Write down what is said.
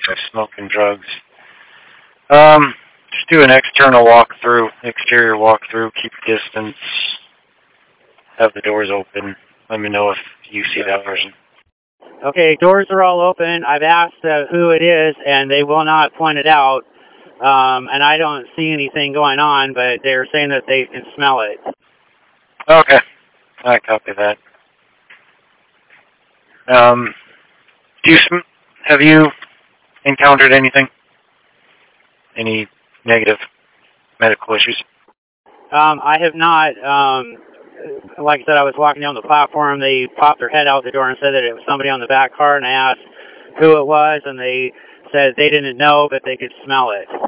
of smoke and drugs. Just do an external exterior walkthrough, keep distance, have the doors open. Let me know if you see that person. Okay, doors are all open. I've asked who it is, and they will not point it out. And I don't see anything going on, but they're saying that they can smell it. Okay, I copy that. Have you encountered anything? Any negative medical issues? I have not. Like I said, I was walking down the platform. They popped their head out the door and said that it was somebody on the back car, and I asked who it was, and they said they didn't know, but they could smell it.